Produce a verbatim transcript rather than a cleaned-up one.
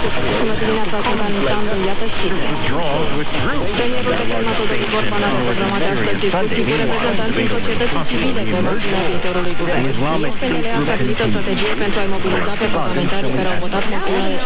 Bună dimineața, sunt Anita Andrei, iată știrile. Premierul declară Todoric Orban are programate astăzi discuții cu reprezentanții societății civile pe marginea viitorului guvern. P N L a stabilit o strategie pentru a-i mobiliza pe parlamentarii care au votat moțiunea de